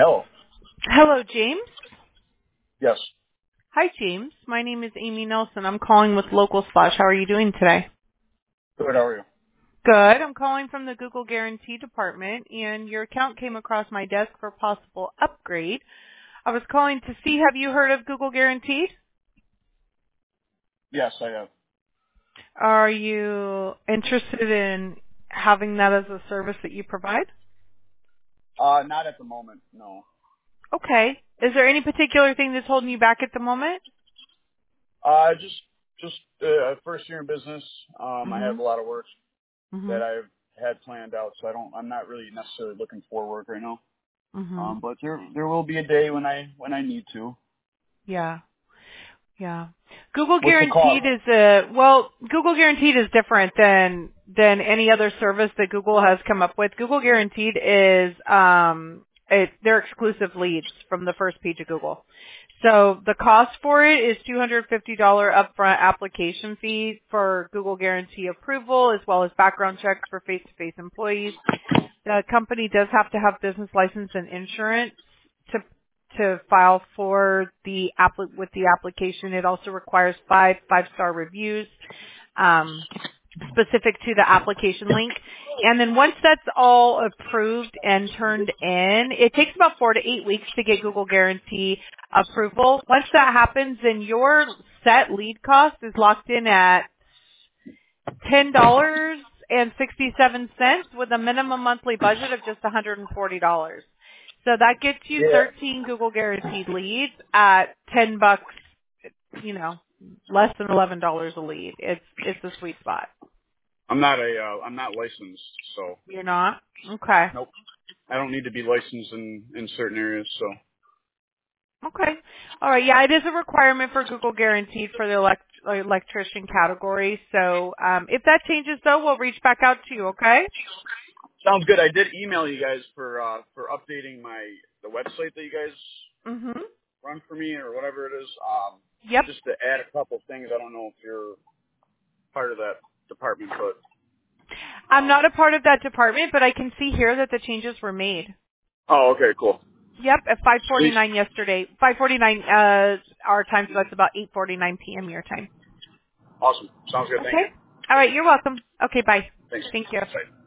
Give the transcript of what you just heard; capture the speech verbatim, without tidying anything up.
Hello. Hello, James. Yes. Hi, James. My name is Amy Nelson. I'm calling with Local Splash. How are you doing today? Good. How are you? Good. I'm calling from the Google Guarantee Department, and your account came across my desk for possible upgrade. I was calling to see, have you heard of Google Guarantee? Yes, I have. Are you interested in having that as a service that you provide? Uh, not at the moment. No. Okay. Is there any particular thing that's holding you back at the moment? Uh, just just uh, first year in business. Um, I have Mhm. a lot of work that Mhm. I've had planned out, so I don't. I'm not really necessarily looking for work right now. Mhm. Um, but there there will be a day when I when I need to. Yeah. Yeah. Google What's the Guaranteed cost? is a, well, Google Guaranteed is different than, than any other service that Google has come up with. Google Guaranteed is, um, it, they're exclusive leads from the first page of Google. So the cost for it is two hundred fifty dollars upfront application fee for Google Guarantee approval, as well as background checks for face-to-face employees. The company does have to have business license and insurance to to file for the app with the application. It also requires five five star reviews um, specific to the application link. And then once that's all approved and turned in, it takes about four to eight weeks to get Google Guarantee approval. Once that happens, then your set lead cost is locked in at ten dollars and sixty-seven cents with a minimum monthly budget of just one hundred forty dollars. So that gets you Yeah. thirteen Google Guaranteed leads at ten bucks, you know, less than eleven dollars a lead. It's it's a sweet spot. I'm not a. Uh, I'm not licensed, so You're not? Okay. nope. I don't need to be licensed in in certain areas. So Okay. All right. Yeah, it is a requirement for Google Guaranteed for the elect- electrician category. So um, if that changes, though, we'll reach back out to you. Okay. sounds good. I did email you guys for uh for updating my the website that you guys Mhm. run for me or whatever it is. Um, Yep. just to add a couple things. I don't know if you're part of that department, but I'm um, not a part of that department, but I can see here that the changes were made. oh, okay, cool. Yep, at Sweet. five forty-nine yesterday. five forty-nine uh, our time, so that's about eight forty-nine p.m. your time. Awesome. Sounds good. Thank Okay. you. All right, you're welcome. Okay, bye. Thanks. Thank you. Bye.